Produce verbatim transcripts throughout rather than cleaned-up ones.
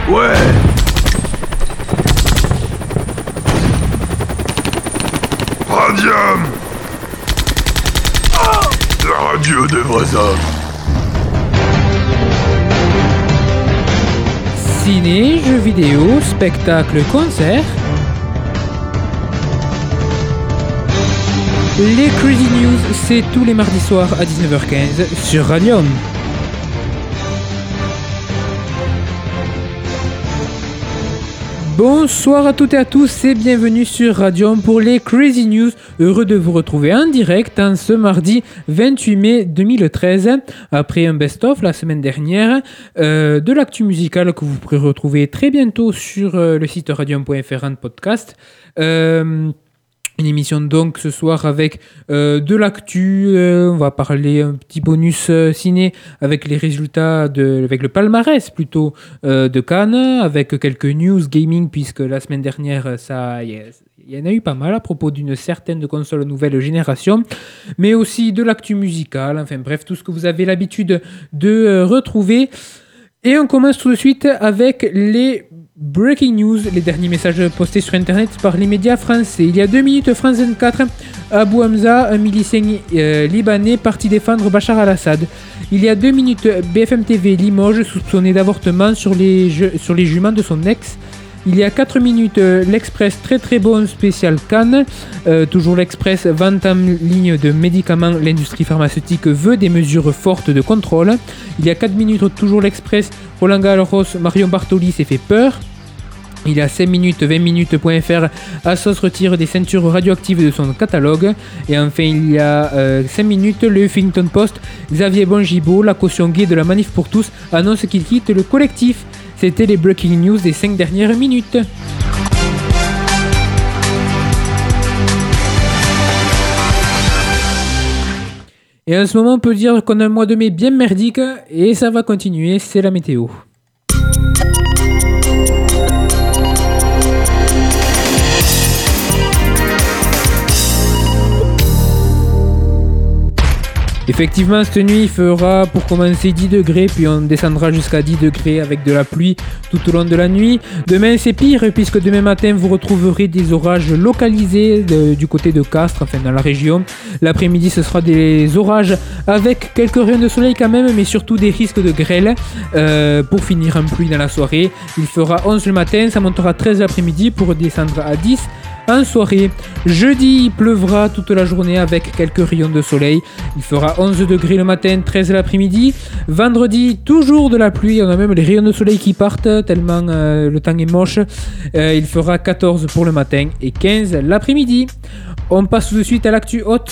Ouais. Radium. La radio des vrais hommes. Ciné, jeux vidéo, spectacle, concert. Les Crazy News, c'est tous les mardis soirs à dix-neuf heures quinze sur Radium. Bonsoir à toutes et à tous et bienvenue sur Radium pour les Crazy News. Heureux de vous retrouver en direct en ce mardi vingt-huit mai deux mille treize. Après un best-of la semaine dernière, euh, de l'actu musicale que vous pourrez retrouver très bientôt sur euh, le site radium point f r en podcast. Euh, Une émission donc ce soir avec euh, de l'actu, euh, on va parler un petit bonus euh, ciné avec les résultats, de, avec le palmarès plutôt euh, de Cannes, avec quelques news gaming puisque la semaine dernière ça il y, y en a eu pas mal à propos d'une certaine console nouvelle génération, mais aussi de l'actu musicale, enfin bref tout ce que vous avez l'habitude de euh, retrouver. Et on commence tout de suite avec les breaking news, les derniers messages postés sur internet par les médias français. Il y a deux minutes, France vingt-quatre, Abou Hamza, un milicien euh, libanais parti défendre Bachar al-Assad. Il y a deux minutes, B F M T V Limoges, soupçonné d'avortement sur les, jeux, sur les juments de son ex. Il y a quatre minutes, euh, l'Express très très bon spécial Cannes. Euh, toujours l'Express, vente en ligne de médicaments. L'industrie pharmaceutique veut des mesures fortes de contrôle. Il y a quatre minutes, toujours l'Express, Roland Garros, Marion Bartoli s'est fait peur. Il y a cinq minutes, vingt minutes point f r, Asos retire des ceintures radioactives de son catalogue. Et enfin, il y a euh, cinq minutes, le Huffington Post, Xavier Bongibaud, la caution gay de la Manif pour tous, annonce qu'il quitte le collectif. C'était les breaking news des cinq dernières minutes. Et en ce moment, on peut dire qu'on a un mois de mai bien merdique et ça va continuer, c'est la météo. Effectivement, cette nuit, il fera pour commencer dix degrés, puis on descendra jusqu'à dix degrés avec de la pluie tout au long de la nuit. Demain, c'est pire, puisque demain matin, vous retrouverez des orages localisés de, du côté de Castres, enfin dans la région. L'après-midi, ce sera des orages avec quelques rayons de soleil quand même, mais surtout des risques de grêle. Euh, pour finir en pluie dans la soirée, il fera onze le matin, ça montera treize l'après-midi pour descendre à dix. En soirée, jeudi, il pleuvra toute la journée avec quelques rayons de soleil. Il fera onze degrés le matin, treize l'après-midi. Vendredi, toujours de la pluie. On a même les rayons de soleil qui partent tellement euh, le temps est moche. Euh, il fera quatorze pour le matin et quinze l'après-midi. On passe tout de suite à l'actu haute.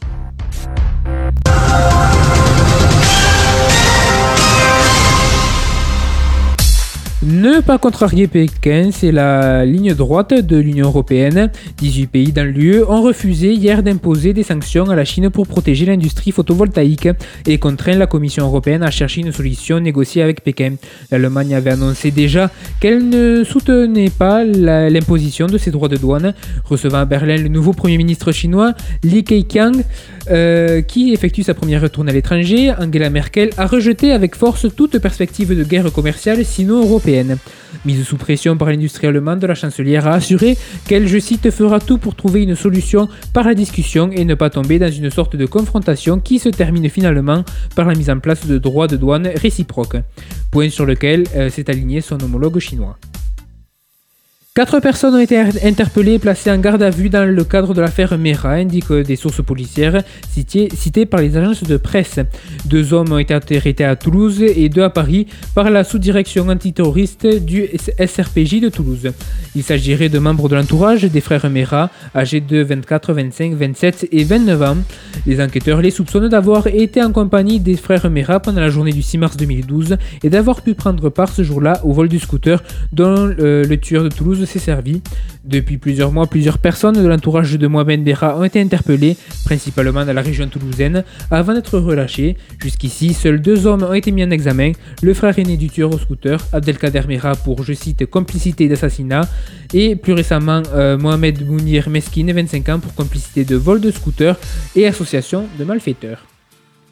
Ne pas contrarier Pékin, c'est la ligne droite de l'Union européenne. dix-huit pays dans l'U E ont refusé hier d'imposer des sanctions à la Chine pour protéger l'industrie photovoltaïque et contraint la Commission européenne à chercher une solution négociée avec Pékin. L'Allemagne avait annoncé déjà qu'elle ne soutenait pas la, l'imposition de ces droits de douane, recevant à Berlin le nouveau Premier ministre chinois Li Keqiang, euh, qui effectue sa première tournée à l'étranger. Angela Merkel a rejeté avec force toute perspective de guerre commerciale sino-européenne. Mise sous pression par l'industrie allemande, la chancelière a assuré qu'elle, je cite, fera tout pour trouver une solution par la discussion et ne pas tomber dans une sorte de confrontation qui se termine finalement par la mise en place de droits de douane réciproques. Point sur lequel euh, s'est aligné son homologue chinois. Quatre personnes ont été interpellées et placées en garde à vue dans le cadre de l'affaire Mera, indiquent des sources policières citées, citées par les agences de presse. Deux hommes ont été arrêtés à Toulouse et deux à Paris par la sous-direction antiterroriste du S R P J de Toulouse. Il s'agirait de membres de l'entourage des frères Mera, âgés de vingt-quatre, vingt-cinq, vingt-sept et vingt-neuf ans. Les enquêteurs les soupçonnent d'avoir été en compagnie des frères Mera pendant la journée du six mars deux mille douze et d'avoir pu prendre part ce jour-là au vol du scooter dont euh, le tueur de Toulouse s'est servi. Depuis plusieurs mois, plusieurs personnes de l'entourage de Mohamed Merah ont été interpellées, principalement dans la région toulousaine, avant d'être relâchées. Jusqu'ici, seuls deux hommes ont été mis en examen, le frère aîné du tueur au scooter, Abdelkader Merah, pour, je cite, complicité d'assassinat, et plus récemment, euh, Mohamed Mounir Meskine, vingt-cinq ans, pour complicité de vol de scooter et association de malfaiteurs.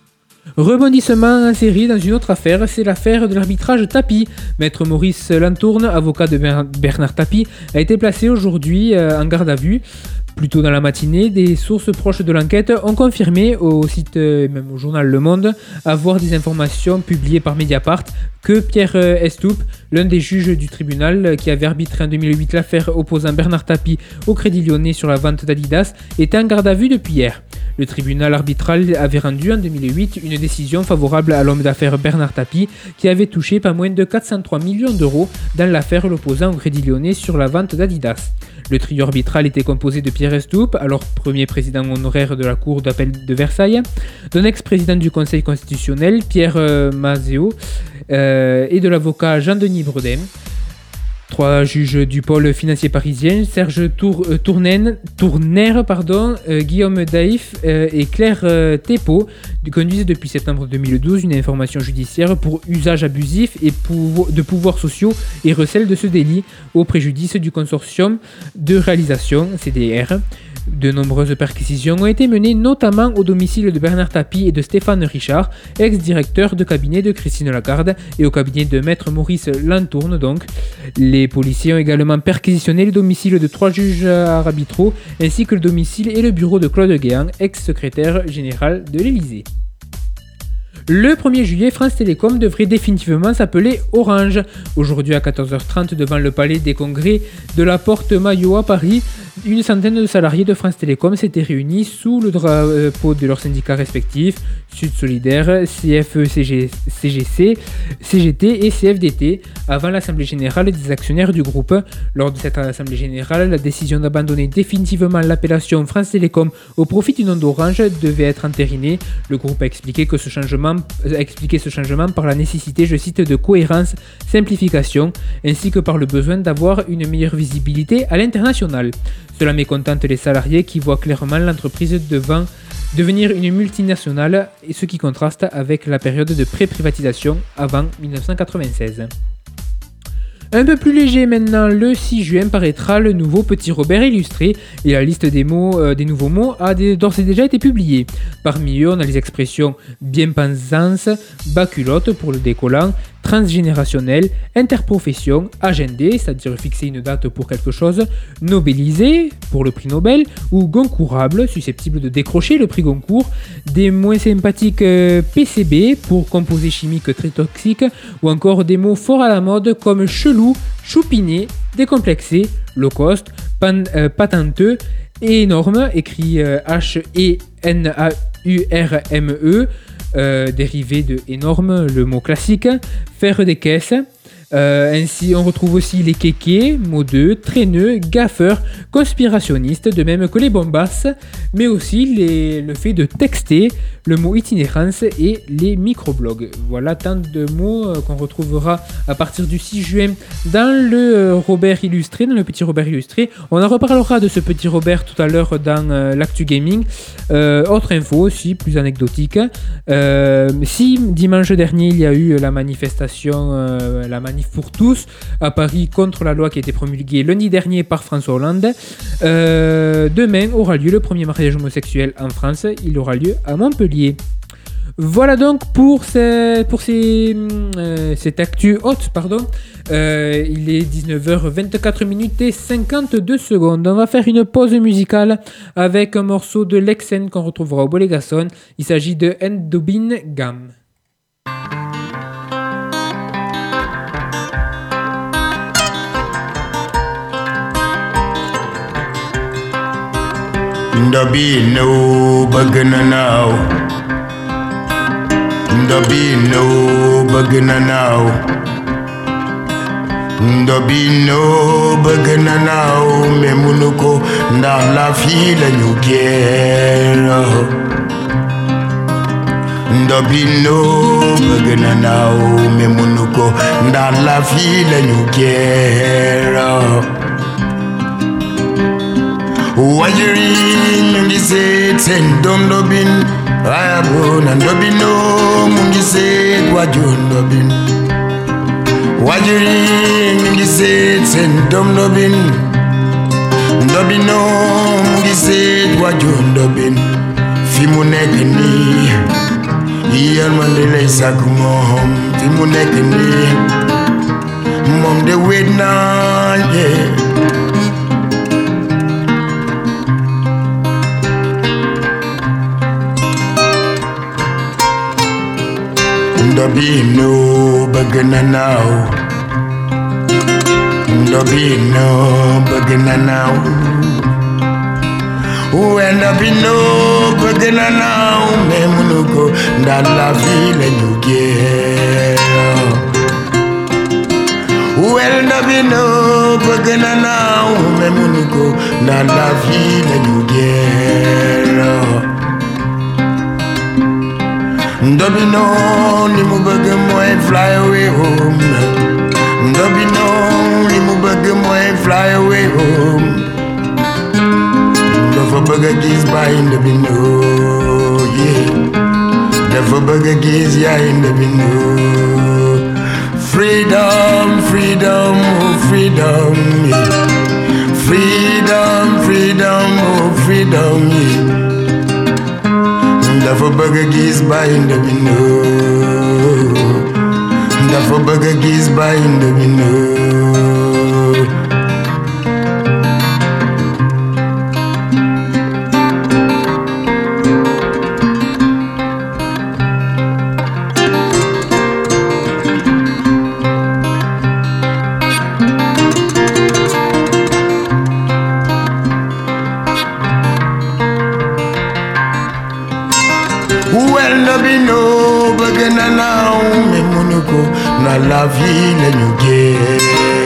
Rebondissement en série dans une autre affaire, c'est l'affaire de l'arbitrage Tapie. Maître Maurice Lantourne, avocat de Bernard Tapie, a été placé aujourd'hui en garde à vue. Plus tôt dans la matinée, des sources proches de l'enquête ont confirmé au site, même au journal Le Monde, avoir des informations publiées par Mediapart que Pierre Estoupe, l'un des juges du tribunal qui avait arbitré en deux mille huit l'affaire opposant Bernard Tapie au Crédit Lyonnais sur la vente d'Adidas, était en garde à vue depuis hier. Le tribunal arbitral avait rendu en deux mille huit une décision favorable à l'homme d'affaires Bernard Tapie qui avait touché pas moins de quatre cent trois millions d'euros dans l'affaire l'opposant au Crédit Lyonnais sur la vente d'Adidas. Le trio arbitral était composé de Pierre Estoupe, alors premier président honoraire de la Cour d'appel de Versailles, d'un ex-président du Conseil constitutionnel, Pierre euh, Mazéo, euh, et de l'avocat Jean-Denis Bredin. Trois juges du pôle financier parisien, Serge Tour, euh, Tournen, Tourner, pardon, euh, Guillaume Daïf euh, et Claire euh, Thépeau, conduisent depuis septembre deux mille douze une information judiciaire pour usage abusif et pouvo- de pouvoirs sociaux et recèlent de ce délit au préjudice du consortium de réalisation C D R. De nombreuses perquisitions ont été menées notamment au domicile de Bernard Tapie et de Stéphane Richard, ex-directeur de cabinet de Christine Lagarde, et au cabinet de Maître Maurice Lantourne donc. Les policiers ont également perquisitionné le domicile de trois juges arbitraux, ainsi que le domicile et le bureau de Claude Guéant, ex-secrétaire général de l'Élysée. Le premier juillet, France Télécom devrait définitivement s'appeler Orange. Aujourd'hui à quatorze heures trente devant le palais des congrès de la Porte Maillot à Paris, une centaine de salariés de France Télécom s'étaient réunis sous le drapeau de leurs syndicats respectifs, Sud Solidaire, C F E C G C, C G T et C F D T, avant l'Assemblée Générale des actionnaires du groupe. Lors de cette Assemblée Générale, la décision d'abandonner définitivement l'appellation France Télécom au profit du nom d'Orange devait être entérinée. Le groupe a expliqué que ce changement a expliqué ce changement par la nécessité, je cite, de cohérence, simplification, ainsi que par le besoin d'avoir une meilleure visibilité à l'international. Cela mécontente les salariés qui voient clairement l'entreprise devant devenir une multinationale, et ce qui contraste avec la période de pré-privatisation avant dix-neuf cent quatre-vingt-seize. Un peu plus léger maintenant, le six juin paraîtra le nouveau Petit Robert illustré et la liste des mots, euh, des nouveaux mots a d'ores et déjà été publiée. Parmi eux, on a les expressions bien-pensance, bas-culotte pour le décollant, transgénérationnel, interprofession, agendé, c'est-à-dire fixer une date pour quelque chose, nobélisé pour le prix Nobel, ou goncourable, susceptible de décrocher le prix Goncourt, des moins sympathiques euh, P C B pour composés chimiques très toxiques, ou encore des mots forts à la mode comme chelou, choupiné, décomplexé, low cost, pan, euh, patenteux et énorme, écrit euh, H E N A U R M E, Euh, dérivé de énorme, le mot classique, faire des caisses. Euh, ainsi, on retrouve aussi les kékés, modeux, traîneux, gaffeurs, conspirationnistes, de même que les bombasses, mais aussi les, le fait de texter, le mot itinérance et les microblogs. Voilà tant de mots euh, qu'on retrouvera à partir du six juin dans le euh, Robert illustré, dans le petit Robert illustré. On en reparlera de ce petit Robert tout à l'heure dans euh, l'actu gaming. Euh, autre info aussi, plus anecdotique. Euh, si dimanche dernier il y a eu la manifestation, euh, la manif pour tous à Paris contre la loi qui a été promulguée lundi dernier par François Hollande, euh, demain aura lieu le premier mariage homosexuel en France. Il aura lieu à Montpellier. Voilà donc pour, ces, pour ces, euh, cette actu haute, pardon. Euh, il est dix-neuf heures vingt-quatre minutes et cinquante-deux secondes. On va faire une pause musicale avec un morceau de Lexen qu'on retrouvera au Bolégason. Il s'agit de Ndobin Gam. Ndobi no bagana now. Ndobi no bagana now. Ndobi no bagana now. Memunuko na la file nyugera. Ndobi no bagana now. Memunuko na la file nyugera. Wajiri mungise tendondobin Ayabo nandobino mungise wajundobin Wajiri mungise tendondobin Ndobino mungise wajundobin Fimunegni yërmande lay sàkk moom fi mu nekk nii moom de wéet naa yee Ndobino bëgg na naaw Ndobino bëgg na naaw Uwe Ndobino bëgg na naaw mais mënu ko ndax la vie la ñu géer Uwe Ndobino bëgg na naaw mais mënu ko ndax la vie la ñu géer Ndobino li mu bëgg mooy fly away home Ndobino li mu bëgg mooy fly away home dafa bëgg a gis baay Ndobino yeah dafa bëgg a gis yaay Ndobino freedom freedom oh freedom yeah freedom freedom oh freedom yeah dafa bëgg a gis baay Ndobino dafa bëgg a gis baay Ndobino Well, Ndobino bëgg na naaw mais mënu ko na la vie la ñu géer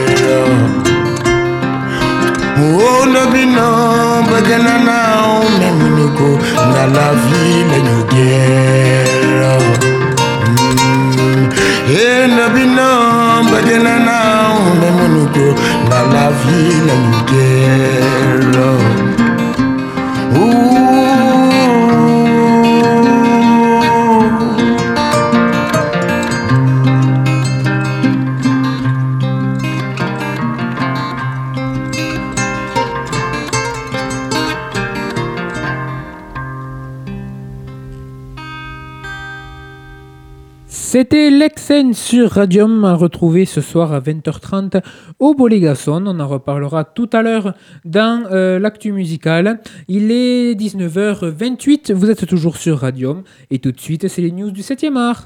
Oh Ndobino bëgg na naaw mais mënu ko na la vie la ñu géer Eh Ndobino bëgg na naaw mais mënu ko na la vie la ñu géer C'était Lexen sur Radium à retrouver ce soir à vingt heures trente au Bolégason. On en reparlera tout à l'heure dans euh, l'actu musicale. Il est dix-neuf heures vingt-huit, vous êtes toujours sur Radium et tout de suite c'est les news du septième art.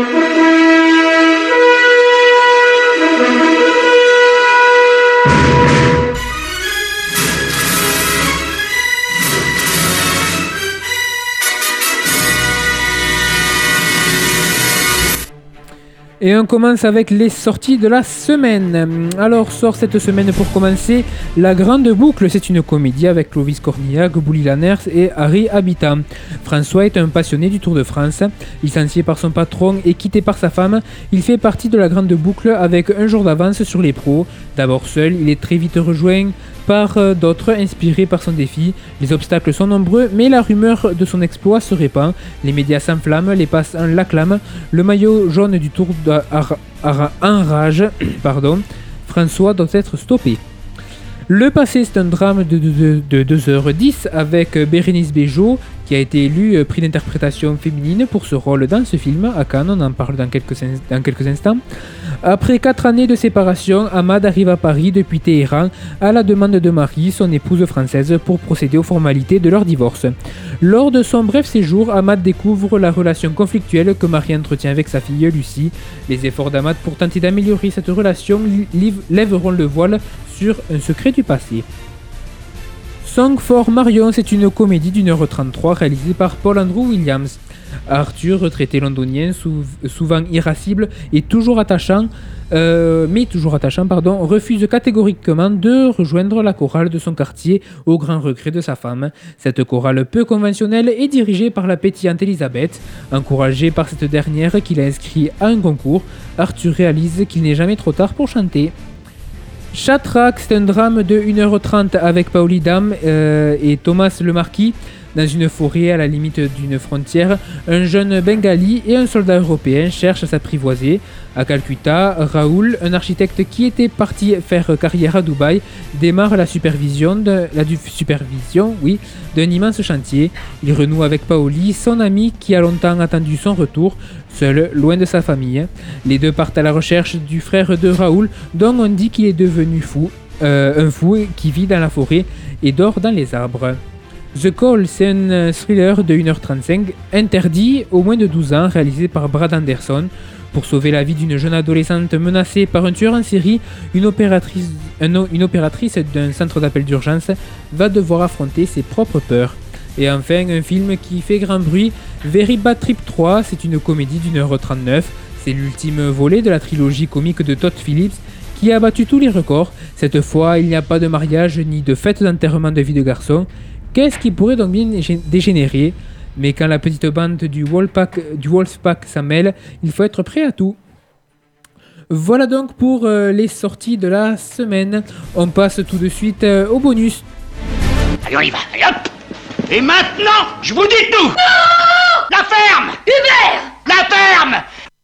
Et on commence avec les sorties de la semaine. Alors sort cette semaine pour commencer La Grande Boucle. C'est une comédie avec Clovis Cornillac, Bouli Lanners et Harry Habitat. François est un passionné du Tour de France. Licencié par son patron et quitté par sa femme, il fait partie de La Grande Boucle avec un jour d'avance sur les pros. D'abord seul, il est très vite rejoint par d'autres inspirés par son défi. Les obstacles sont nombreux, mais la rumeur de son exploit se répand. Les médias s'enflamment, les passants l'acclament. Le maillot jaune du Tour enrage. Pardon. François doit être stoppé. Le passé, c'est un drame de, de, de, de deux heures dix avec Bérénice Bejo qui a été élue prix d'interprétation féminine pour ce rôle dans ce film à Cannes. On en parle dans quelques, dans quelques instants. Après quatre années de séparation, Ahmad arrive à Paris depuis Téhéran à la demande de Marie, son épouse française, pour procéder aux formalités de leur divorce. Lors de son bref séjour, Ahmad découvre la relation conflictuelle que Marie entretient avec sa fille Lucie. Les efforts d'Ahmad pour tenter d'améliorer cette relation lèveront le voile sur un secret du passé. Song for Marion, c'est une comédie d'une heure trente-trois réalisée par Paul Andrew Williams. Arthur, retraité londonien, sou- souvent irascible et toujours attachant, euh, mais toujours attachant, pardon, refuse catégoriquement de rejoindre la chorale de son quartier au grand regret de sa femme. Cette chorale peu conventionnelle est dirigée par la pétillante Elisabeth. Encouragé par cette dernière qui l'a inscrit à un concours, Arthur réalise qu'il n'est jamais trop tard pour chanter. Chatrak, c'est un drame de une heure trente avec Paoli Dam euh, et Thomas Lemarquis. Dans une forêt à la limite d'une frontière, un jeune Bengali et un soldat européen cherchent à s'apprivoiser. À Calcutta, Raoul, un architecte qui était parti faire carrière à Dubaï, démarre la supervision, de, la du, supervision oui, d'un immense chantier. Il renoue avec Paoli, son ami qui a longtemps attendu son retour, seul, loin de sa famille. Les deux partent à la recherche du frère de Raoul, dont on dit qu'il est devenu fou, euh, un fou qui vit dans la forêt et dort dans les arbres. The Call, c'est un thriller de une heure trente-cinq, interdit aux moins de douze ans, réalisé par Brad Anderson. Pour sauver la vie d'une jeune adolescente menacée par un tueur en série, une opératrice, une opératrice d'un centre d'appel d'urgence va devoir affronter ses propres peurs. Et enfin, un film qui fait grand bruit, Very Bad Trip trois, c'est une comédie d'une heure trente-neuf. C'est l'ultime volet de la trilogie comique de Todd Phillips qui a battu tous les records. Cette fois, il n'y a pas de mariage ni de fête d'enterrement de vie de garçon. Qu'est-ce qui pourrait donc bien dégénérer ? Mais quand la petite bande du Wolfpack, du Wolfpack s'en mêle, il faut être prêt à tout. Voilà donc pour euh, les sorties de la semaine. On passe tout de suite euh, au bonus. Allez, on y va, allez hop! Et maintenant, je vous dis tout! Non! La ferme! Hubert! La ferme!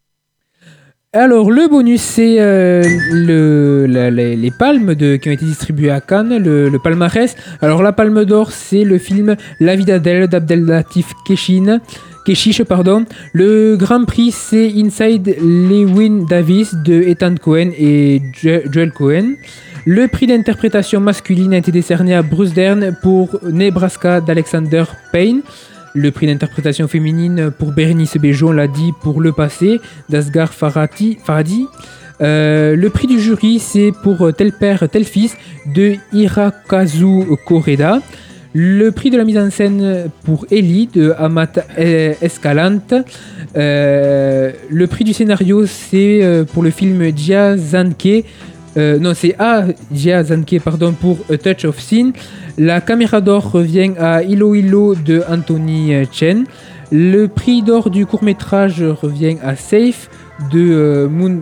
Alors le bonus c'est euh, le, la, les, les palmes de, qui ont été distribuées à Cannes, le, le palmarès. Alors la palme d'or c'est le film La vie d'Adèle d'Abdelatif Keshin, Keshish. Pardon. Le grand prix c'est Inside Llewyn Davis de Ethan Cohen et Joel Cohen. Le prix d'interprétation masculine a été décerné à Bruce Dern pour Nebraska d'Alexander Payne. Le prix d'interprétation féminine pour Bérénice Bejo, on l'a dit, pour Le Passé, d'Asghar Farhadi. Farhadi. Euh, le prix du jury, c'est pour Tel Père, Tel Fils, de Hirokazu Koreda. Le prix de la mise en scène pour Ellie, de Amat Escalante. Euh, le prix du scénario, c'est pour le film Jia Zanke. Euh, non, c'est A. Jia Zanke, pardon, pour A Touch of Sin. La caméra d'or revient à Ilo Ilo de Anthony Chen. Le prix d'or du court-métrage revient à Safe de euh, Moon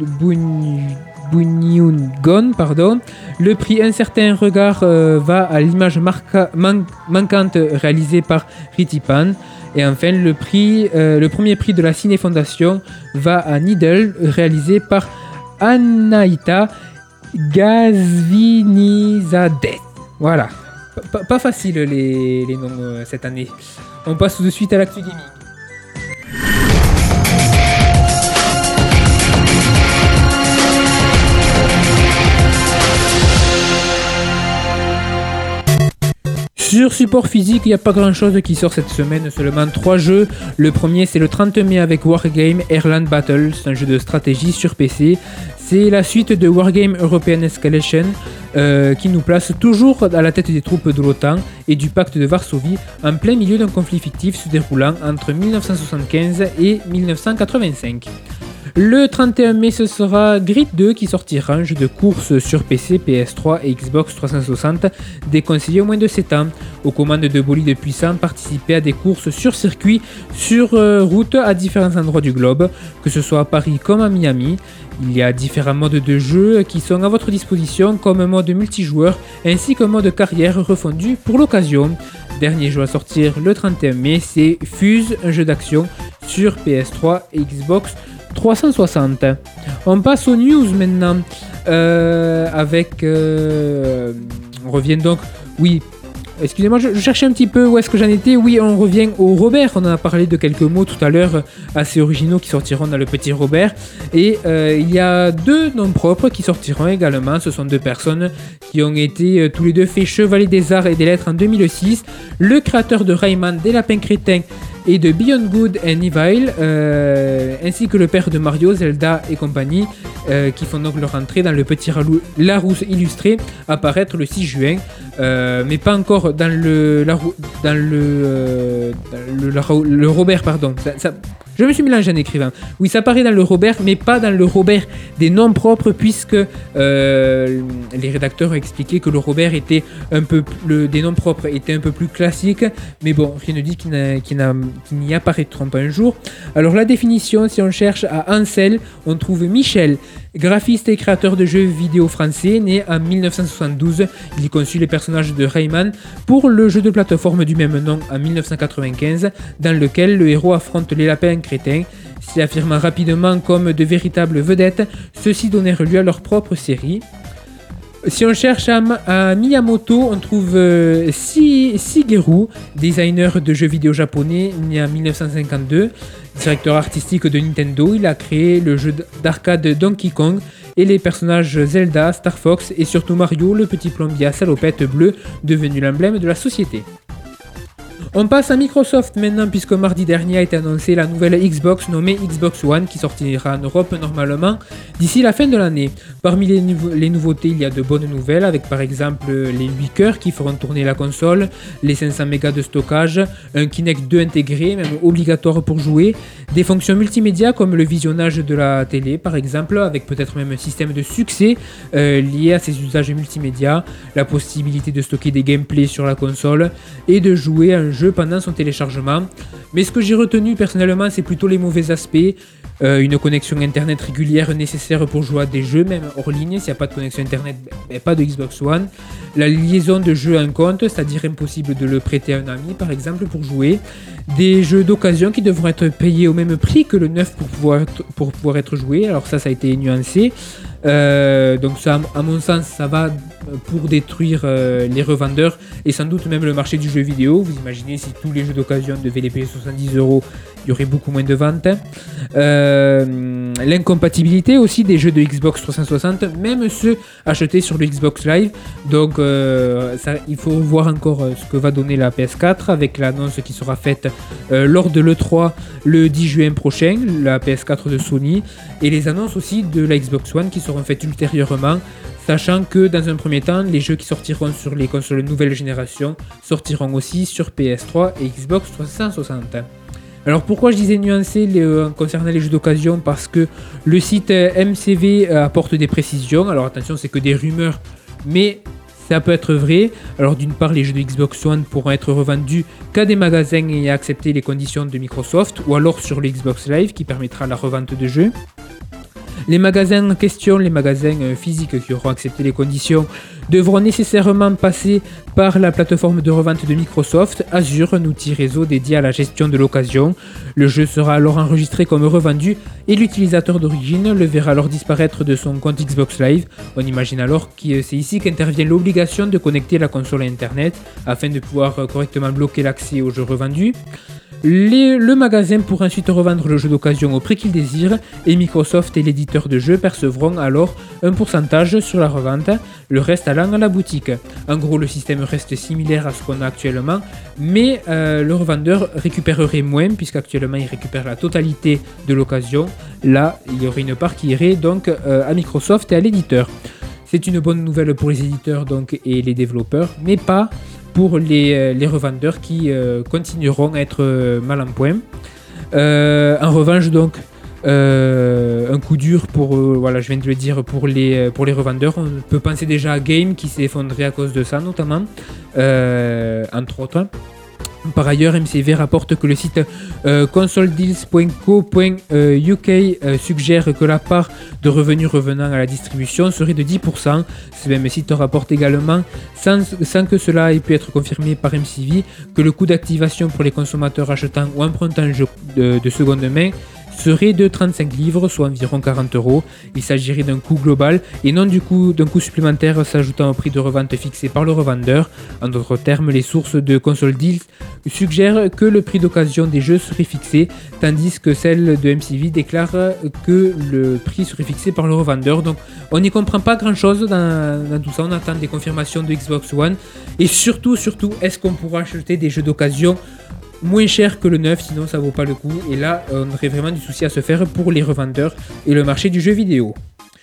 Bunyun pardon. Le prix Un certain regard euh, va à l'image marca- man- manquante réalisée par Ritipan. Et enfin, le, prix, euh, le premier prix de la Ciné Fondation va à Needle, réalisé par Anaïta Gazvinizadeh. Voilà. Pas, pas facile les, les noms euh, cette année. On passe tout de suite à l'actu gaming. Sur support physique, il n'y a pas grand chose qui sort cette semaine, seulement trois jeux. Le premier c'est le trente mai avec Wargame Airland Battle, c'est un jeu de stratégie sur P C. C'est la suite de Wargame European Escalation euh, qui nous place toujours à la tête des troupes de l'OTAN et du pacte de Varsovie en plein milieu d'un conflit fictif se déroulant entre dix-neuf cent soixante-quinze et dix-neuf cent quatre-vingt-cinq. Le trente et un mai, ce sera Grid deux qui sortira, un jeu de course sur P C, P S trois et Xbox trois cent soixante, déconseillé au moins de sept ans. Aux commandes de bolides puissants, participez à des courses sur circuit, sur euh, route à différents endroits du globe, que ce soit à Paris comme à Miami. Il y a différents modes de jeu qui sont à votre disposition, comme un mode multijoueur ainsi qu'un mode carrière refondu pour l'occasion. Dernier jeu à sortir le trente et un mai, c'est Fuse, un jeu d'action sur P S trois et Xbox trois cent soixante. On passe aux news maintenant. Euh, avec... Euh, on revient donc... Oui, excusez-moi, je, je cherchais un petit peu où est-ce que j'en étais. Oui, on revient au Robert. On en a parlé de quelques mots tout à l'heure assez originaux qui sortiront dans le petit Robert. Et euh, il y a deux noms propres qui sortiront également. Ce sont deux personnes qui ont été euh, tous les deux faits chevaliers des arts et des lettres en deux mille six. Le créateur de Rayman, des lapins crétins et de Beyond Good and Evil, euh, ainsi que le père de Mario, Zelda et compagnie, euh, qui font donc leur entrée dans le petit Larousse illustré, apparaître le six juin, euh, mais pas encore dans le, la, dans le, euh, dans le, la, le Robert, pardon. Ça, ça, Je me suis mélangé en écrivant. Oui, ça paraît dans le Robert, mais pas dans le Robert des noms propres, puisque euh, les rédacteurs ont expliqué que le Robert était un peu, le, des noms propres était un peu plus classique, mais bon, rien ne dit qu'il, n'a, qu'il, n'a, qu'il n'y apparaîtront pas un jour. Alors la définition, si on cherche à Ansel, on trouve Michel, graphiste et créateur de jeux vidéo français, né en dix-neuf cent soixante-douze. Il y conçut les personnages de Rayman pour le jeu de plateforme du même nom en dix-neuf cent quatre-vingt-quinze, dans lequel le héros affronte les lapins crétins. S'y affirmant rapidement comme de véritables vedettes, ceux-ci donnèrent lieu à leur propre série. Si on cherche à, à Miyamoto, on trouve euh, Shigeru, designer de jeux vidéo japonais, né en dix-neuf cent cinquante-deux, directeur artistique de Nintendo. Il a créé le jeu d'arcade Donkey Kong et les personnages Zelda, Star Fox et surtout Mario, le petit plombier à salopette bleue, devenu l'emblème de la société. On passe à Microsoft maintenant, puisque mardi dernier a été annoncée la nouvelle Xbox nommée Xbox One qui sortira en Europe normalement d'ici la fin de l'année. Parmi les, nou- les nouveautés, il y a de bonnes nouvelles avec par exemple les huit cœurs qui feront tourner la console, les cinq cents mégas de stockage, un Kinect deux intégré, même obligatoire pour jouer, des fonctions multimédia comme le visionnage de la télé par exemple, avec peut-être même un système de succès euh, lié à ces usages multimédia, la possibilité de stocker des gameplays sur la console et de jouer à un jeu pendant son téléchargement. Mais ce que j'ai retenu personnellement, c'est plutôt les mauvais aspects. Euh, une connexion internet régulière nécessaire pour jouer à des jeux, même hors ligne. S'il n'y a pas de connexion internet, ben, pas de Xbox One. La liaison de jeux à un compte, c'est-à-dire impossible de le prêter à un ami par exemple pour jouer. Des jeux d'occasion qui devront être payés au même prix que le neuf pour pouvoir être, pour pouvoir être joué. Alors ça, ça a été nuancé. Euh, donc ça, à mon sens, ça va pour détruire euh, les revendeurs et sans doute même le marché du jeu vidéo. Vous imaginez si tous les jeux d'occasion devaient les payer soixante-dix euros, il y aurait beaucoup moins de ventes. Euh, l'incompatibilité aussi des jeux de Xbox trois cent soixante, même ceux achetés sur le Xbox Live. Donc euh, ça, il faut voir encore ce que va donner la P S quatre avec l'annonce qui sera faite euh, lors de l'E trois le dix juin prochain, la P S quatre de Sony, et les annonces aussi de la Xbox One qui seront faites ultérieurement, sachant que dans un premier temps, les jeux qui sortiront sur les consoles nouvelle génération sortiront aussi sur P S trois et Xbox trois cent soixante. Alors pourquoi je disais nuancé les, euh, concernant les jeux d'occasion? Parce que le site euh, M C V euh, apporte des précisions. Alors attention, c'est que des rumeurs, mais ça peut être vrai. Alors d'une part, les jeux de Xbox One pourront être revendus qu'à des magasins ayant accepté les conditions de Microsoft, ou alors sur le Xbox Live qui permettra la revente de jeux. Les magasins en question, les magasins euh, physiques qui auront accepté les conditions, devront nécessairement passer par la plateforme de revente de Microsoft, Azure, un outil réseau dédié à la gestion de l'occasion. Le jeu sera alors enregistré comme revendu et l'utilisateur d'origine le verra alors disparaître de son compte Xbox Live. On imagine alors que c'est ici qu'intervient l'obligation de connecter la console à Internet afin de pouvoir correctement bloquer l'accès aux jeux revendus. Les, le magasin pourra ensuite revendre le jeu d'occasion au prix qu'il désire et Microsoft et l'éditeur de jeux percevront alors un pourcentage sur la revente, le reste allant à la boutique. En gros, le système reste similaire à ce qu'on a actuellement, mais euh, le revendeur récupérerait moins puisqu'actuellement il récupère la totalité de l'occasion. Là, il y aurait une part qui irait donc euh, à Microsoft et à l'éditeur. C'est une bonne nouvelle pour les éditeurs donc, et les développeurs, mais pas pour les, les revendeurs qui euh, continueront à être euh, mal en point. Euh, en revanche, donc, euh, un coup dur pour, euh, voilà, je viens de le dire, pour les, pour les revendeurs. On peut penser déjà à Game qui s'est effondré à cause de ça, notamment, euh, entre autres. Par ailleurs, M C V rapporte que le site euh, console deals point co point U K euh, suggère que la part de revenus revenant à la distribution serait de dix pour cent. Ce même site rapporte également, sans, sans que cela ait pu être confirmé par M C V, que le coût d'activation pour les consommateurs achetant ou empruntant un jeu de, de seconde main serait de trente-cinq livres, soit environ quarante euros. Il s'agirait d'un coût global et non du coup d'un coût supplémentaire s'ajoutant au prix de revente fixé par le revendeur. En d'autres termes, les sources de Console Deals suggèrent que le prix d'occasion des jeux serait fixé, tandis que celle de M C V déclare que le prix serait fixé par le revendeur. Donc on n'y comprend pas grand chose dans, dans tout ça, on attend des confirmations de Xbox One. Et surtout, surtout, est-ce qu'on pourra acheter des jeux d'occasion moins cher que le neuf, sinon ça vaut pas le coup. Et là, on aurait vraiment du souci à se faire pour les revendeurs et le marché du jeu vidéo.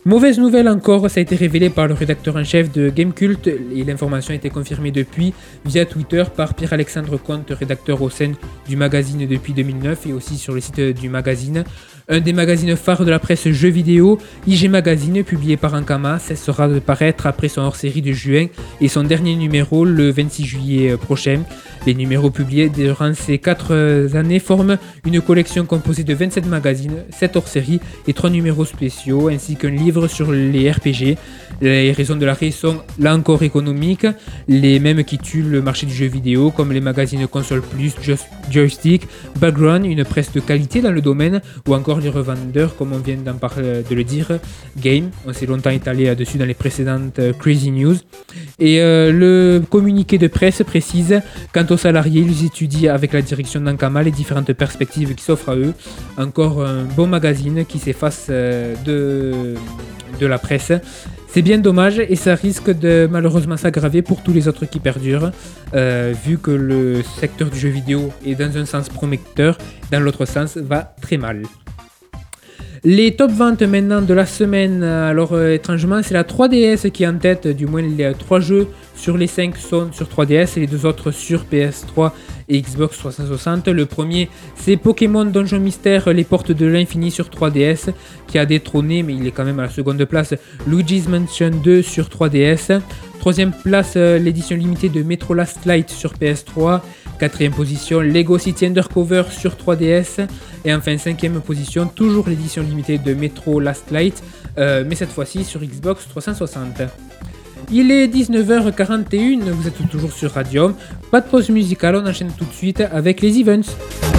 Mauvaise nouvelle encore, ça a été révélé par le rédacteur en chef de Gamecult et l'information a été confirmée depuis via Twitter par Pierre-Alexandre Comte, rédacteur au sein du magazine depuis deux mille neuf et aussi sur le site du magazine. Un des magazines phares de la presse jeux vidéo, I G Magazine, publié par Ankama, cessera de paraître après son hors-série de juin et son dernier numéro le vingt-six juillet prochain. Les numéros publiés durant ces quatre années forment une collection composée de vingt-sept magazines, sept hors-série et trois numéros spéciaux, ainsi qu'un livre sur les R P G. Les raisons de l'arrêt sont là encore économiques, les mêmes qui tuent le marché du jeu vidéo, comme les magazines Console Plus, Just, Joystick, Background, une presse de qualité dans le domaine, ou encore les revendeurs, comme on vient d'en parler, de le dire, Game. On s'est longtemps étalé là-dessus dans les précédentes euh, Crazy News. Et euh, le communiqué de presse précise, quant aux salariés, ils étudient avec la direction d'Ankama les différentes perspectives qui s'offrent à eux. Encore un bon magazine qui s'efface euh, de, de la presse. C'est bien dommage et ça risque de malheureusement s'aggraver pour tous les autres qui perdurent, euh, vu que le secteur du jeu vidéo est dans un sens prometteur, dans l'autre sens va très mal. Les top ventes maintenant de la semaine, alors euh, étrangement c'est la trois D S qui est en tête, du moins les trois jeux sur les cinq sont sur trois D S et les deux autres sur P S trois et Xbox trois cent soixante. Le premier c'est Pokémon Donjon Mystère, les portes de l'infini sur trois D S qui a détrôné, mais il est quand même à la seconde place, Luigi's Mansion deux sur trois D S. Troisième place, euh, l'édition limitée de Metro Last Light sur P S trois. Quatrième position, Lego City Undercover sur trois D S. Et enfin, cinquième position, toujours l'édition limitée de Metro Last Light, euh, mais cette fois-ci sur Xbox trois cent soixante. Il est dix-neuf heures quarante et une, vous êtes toujours sur Radium. Pas de pause musicale, on enchaîne tout de suite avec les events.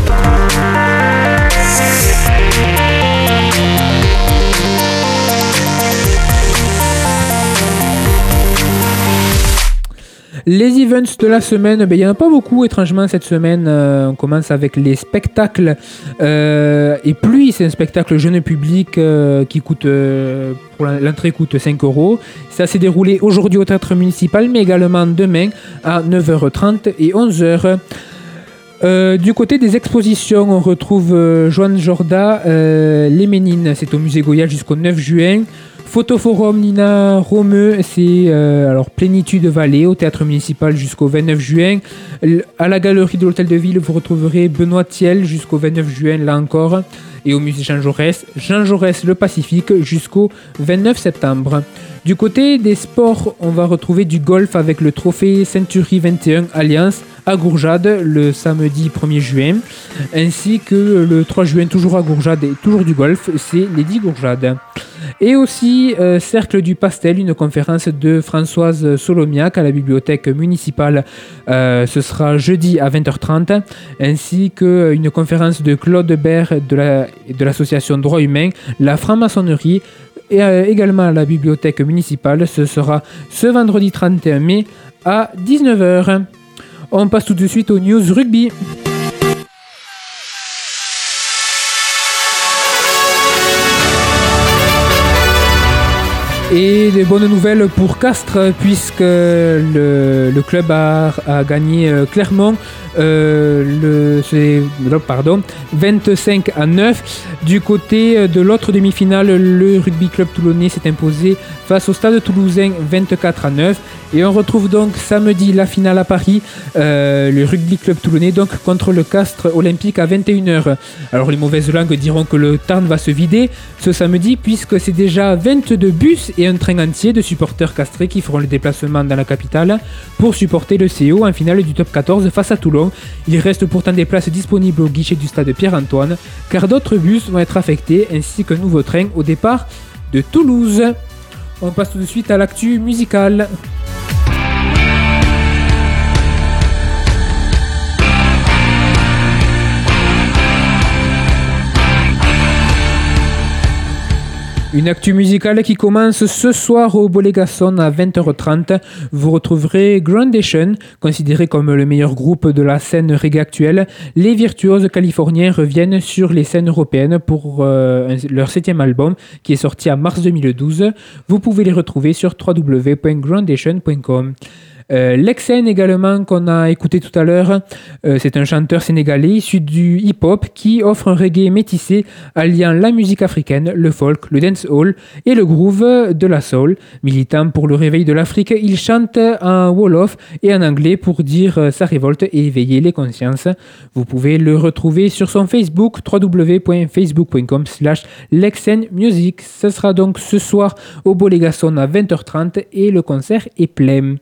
Les events de la semaine, ben, il n'y en a pas beaucoup étrangement cette semaine. Euh, on commence avec les spectacles. Euh, et Pluie, c'est un spectacle jeune public euh, qui coûte, euh, pour l'entrée coûte cinq euros. Ça s'est déroulé aujourd'hui au théâtre municipal, mais également demain à neuf heures trente et onze heures. Euh, du côté des expositions, on retrouve euh, Joan Jorda, euh, Les Ménines, c'est au musée Goya jusqu'au neuf juin. Photoforum Nina Romeu, c'est euh, alors Plénitude Vallée au théâtre municipal jusqu'au vingt-neuf juin. L- à la galerie de l'hôtel de ville, vous retrouverez Benoît Thiel jusqu'au vingt-neuf juin, là encore. Et au musée Jean Jaurès, Jean Jaurès le Pacifique jusqu'au vingt-neuf septembre. Du côté des sports, on va retrouver du golf avec le trophée Century vingt et un Alliance à Gourjade le samedi premier juin, ainsi que le trois juin toujours à Gourjade et toujours du golf, c'est Lady Gourjade. Et aussi euh, Cercle du Pastel, une conférence de Françoise Solomiac à la bibliothèque municipale, euh, ce sera jeudi à vingt heures trente, ainsi qu'une conférence de Claude Bert de, la, de l'association Droits Humains, la franc-maçonnerie, et euh, également à la bibliothèque municipale, ce sera ce vendredi trente et un mai à dix-neuf heures. On passe tout de suite aux news rugby. Et de bonnes nouvelles pour Castres, puisque le, le club a, a gagné euh, Clermont euh, le, c'est, pardon, vingt-cinq à neuf. Du côté de l'autre demi-finale, le rugby club toulonnais s'est imposé face au stade toulousain vingt-quatre à neuf. Et on retrouve donc samedi la finale à Paris, euh, le rugby club toulonnais donc contre le Castres Olympique à vingt et une heures. Alors les mauvaises langues diront que le Tarn va se vider ce samedi, puisque c'est déjà vingt-deux bus et un train entier de supporters castrés qui feront le déplacement dans la capitale pour supporter le C O en finale du top quatorze face à Toulon. Il reste pourtant des places disponibles au guichet du stade Pierre-Antoine, car d'autres bus vont être affectés, ainsi qu'un nouveau train au départ de Toulouse. On passe tout de suite à l'actu musicale. Une actu musicale qui commence ce soir au Bolégason à vingt heures trente. Vous retrouverez Groundation, considéré comme le meilleur groupe de la scène reggae actuelle. Les virtuoses californiens reviennent sur les scènes européennes pour euh, leur septième album qui est sorti en mars deux mille douze. Vous pouvez les retrouver sur w w w point groundation point com. Euh, Lexen également, qu'on a écouté tout à l'heure, euh, c'est un chanteur sénégalais issu du hip-hop qui offre un reggae métissé alliant la musique africaine, le folk, le dancehall et le groove de la soul. Militant pour le réveil de l'Afrique, il chante en wolof et en anglais pour dire sa révolte et éveiller les consciences. Vous pouvez le retrouver sur son Facebook w w w point facebook point com slash lexen music. Ce sera donc ce soir au Bolégason à vingt heures trente et le concert est plein.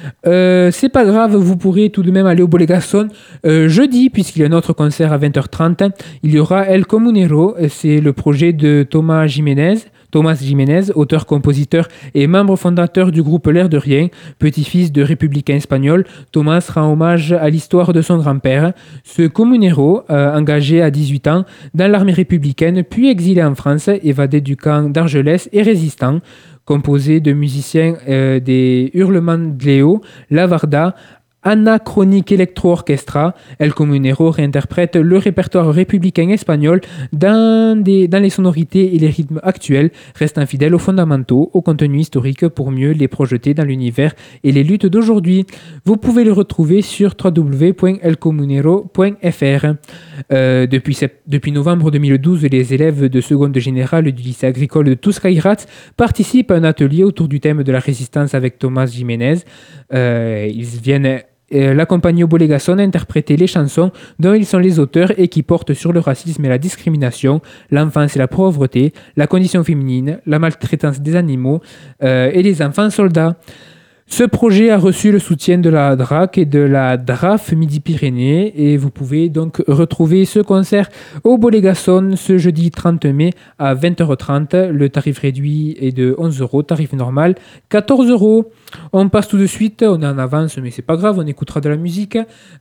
Euh, c'est pas grave, vous pourrez tout de même aller au Bolégason euh, jeudi, puisqu'il y a un autre concert à vingt heures trente. Il y aura El Comunero, c'est le projet de Thomas Jiménez. Thomas Jiménez, auteur-compositeur et membre fondateur du groupe L'Air de Rien, petit-fils de républicains espagnols, Thomas rend hommage à l'histoire de son grand-père. Ce comunero, euh, engagé à dix-huit ans dans l'armée républicaine, puis exilé en France, évadé du camp d'Argelès et résistant, composé de musiciens euh, des Hurlements de Léo, La Varda, Anachronique Electro Orchestra. El Comunero réinterprète le répertoire républicain espagnol dans, des, dans les sonorités et les rythmes actuels, restant fidèle aux fondamentaux, au contenu historique pour mieux les projeter dans l'univers et les luttes d'aujourd'hui. Vous pouvez le retrouver sur w w w point el comunero point f r. Euh, depuis, depuis novembre deux mille douze, les élèves de seconde générale du lycée agricole de Tuscairat participent à un atelier autour du thème de la résistance avec Thomas Jiménez. Euh, ils viennent l'accompagner au Bolégason à interpréter les chansons dont ils sont les auteurs et qui portent sur le racisme et la discrimination, l'enfance et la pauvreté, la condition féminine, la maltraitance des animaux euh, et les enfants soldats. Ce projet a reçu le soutien de la D R A C et de la D R A F Midi-Pyrénées et vous pouvez donc retrouver ce concert au Bolégason ce jeudi trente mai à vingt heures trente. Le tarif réduit est de onze euros, tarif normal quatorze euros. On passe tout de suite, on est en avance mais c'est pas grave, on écoutera de la musique.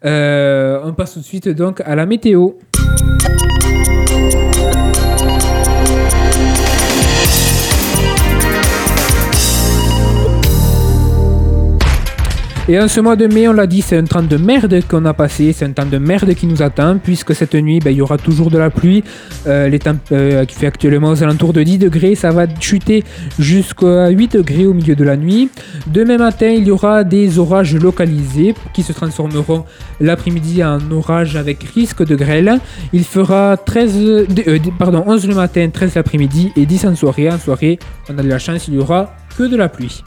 Euh, on passe tout de suite donc à la météo. Et en ce mois de mai, on l'a dit, c'est un temps de merde qu'on a passé, c'est un temps de merde qui nous attend, puisque cette nuit, ben, il y aura toujours de la pluie, euh, les temps, euh, qui fait actuellement aux alentours de dix degrés, ça va chuter jusqu'à huit degrés au milieu de la nuit. Demain matin, il y aura des orages localisés qui se transformeront l'après-midi en orages avec risque de grêle. Il fera treize, euh, pardon, onze le matin, treize l'après-midi et dix en soirée. En soirée, on a de la chance, il y aura que de la pluie.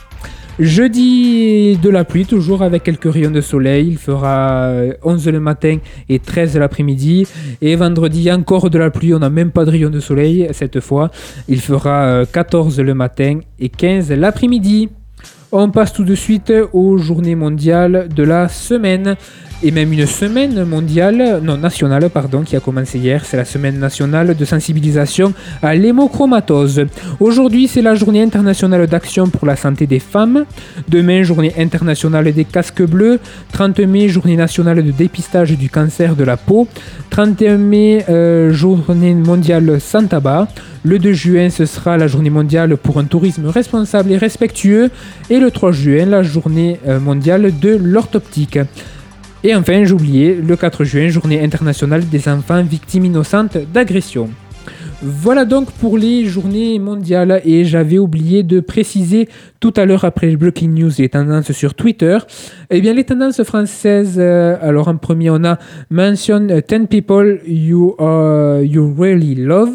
Jeudi, de la pluie, toujours avec quelques rayons de soleil. Il fera onze le matin et treize l'après-midi. Et vendredi, encore de la pluie. On n'a même pas de rayons de soleil cette fois. Il fera quatorze le matin et quinze l'après-midi. On passe tout de suite aux journées mondiales de la semaine. Et même une semaine mondiale, non nationale pardon, qui a commencé hier. C'est la semaine nationale de sensibilisation à l'hémochromatose. Aujourd'hui, c'est la journée internationale d'action pour la santé des femmes. Demain, journée internationale des casques bleus. trente mai, journée nationale de dépistage du cancer de la peau. trente et un mai, euh, journée mondiale sans tabac. Le deux juin, ce sera la journée mondiale pour un tourisme responsable et respectueux. Et le trois juin, la journée mondiale de l'orthoptique. Et enfin, j'ai oublié, le quatre juin, journée internationale des enfants victimes innocentes d'agression. Voilà donc pour les journées mondiales et j'avais oublié de préciser tout à l'heure après Breaking News les tendances sur Twitter. Eh bien les tendances françaises, euh, alors en premier on a Mention ten people you, uh, you really love.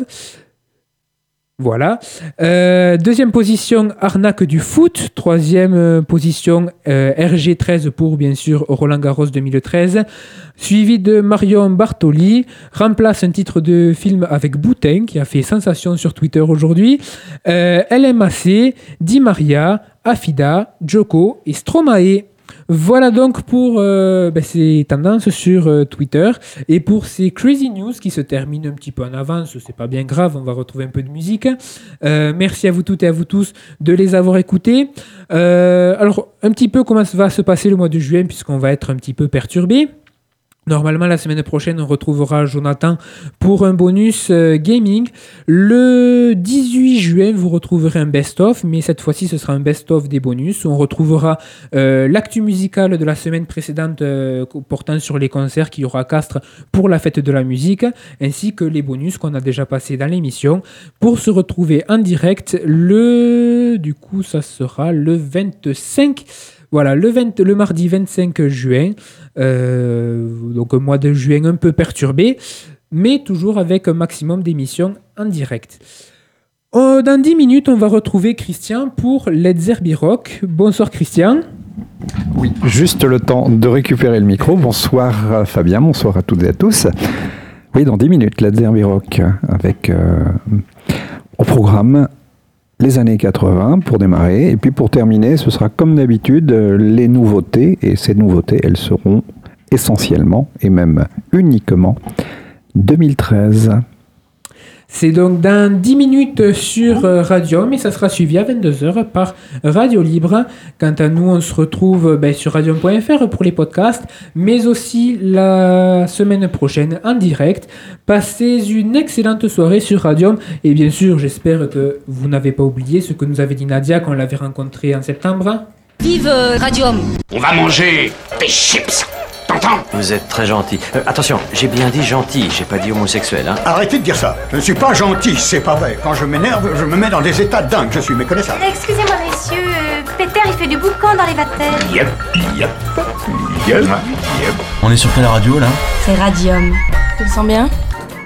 Voilà. Euh, deuxième position, arnaque du foot. Troisième euh, position, euh, R G treize pour, bien sûr, Roland Garros deux mille treize. Suivi de Marion Bartoli. Remplace un titre de film avec Boutin, qui a fait sensation sur Twitter aujourd'hui. Euh, L M A C, Di Maria, Afida, Joko et Stromae. Voilà donc pour euh, ben ces tendances sur euh, Twitter et pour ces crazy news qui se terminent un petit peu en avance, c'est pas bien grave, on va retrouver un peu de musique. Euh, merci à vous toutes et à vous tous de les avoir écoutés. Euh, alors un petit peu comment va se passer le mois de juin puisqu'on va être un petit peu perturbé. Normalement, la semaine prochaine, on retrouvera Jonathan pour un bonus euh, gaming. Le dix-huit juin, vous retrouverez un best-of, mais cette fois-ci, ce sera un best-of des bonus. On retrouvera euh, l'actu musicale de la semaine précédente euh, portant sur les concerts qu'il y aura à Castres pour la fête de la musique, ainsi que les bonus qu'on a déjà passés dans l'émission, pour se retrouver en direct le... Du coup, ça sera le vingt-cinq... Voilà, le, vingt, le mardi vingt-cinq juin, euh, donc un mois de juin un peu perturbé, mais toujours avec un maximum d'émissions en direct. Oh, dans dix minutes, on va retrouver Christian pour Let's Zerbi Rock. Bonsoir Christian. Oui, juste le temps de récupérer le micro. Bonsoir Fabien, bonsoir à toutes et à tous. Oui, dans dix minutes, Let's Zerbi Rock, avec euh, au programme les années quatre-vingts pour démarrer, et puis pour terminer, ce sera comme d'habitude les nouveautés, et ces nouveautés, elles seront essentiellement, et même uniquement, deux mille treize. C'est donc dans dix minutes sur Radium et ça sera suivi à vingt-deux heures par Radio Libre. Quant à nous, on se retrouve ben, sur radium point f r pour les podcasts, mais aussi la semaine prochaine en direct. Passez une excellente soirée sur Radium et bien sûr, j'espère que vous n'avez pas oublié ce que nous avait dit Nadia quand on l'avait rencontrée en septembre. Vive euh, Radium! On va manger des chips. T'entends? Vous êtes très gentil. Euh, attention, j'ai bien dit gentil, j'ai pas dit homosexuel, hein. Arrêtez de dire ça. Je ne suis pas gentil, c'est pas vrai. Quand je m'énerve, je me mets dans des états dingues. Je suis méconnaissable. Excusez-moi, messieurs, euh, Peter, il fait du boucan dans les vatères. Yep, yep, yep, yep. On est sur quelle radio là? C'est Radium. Tu le sens bien?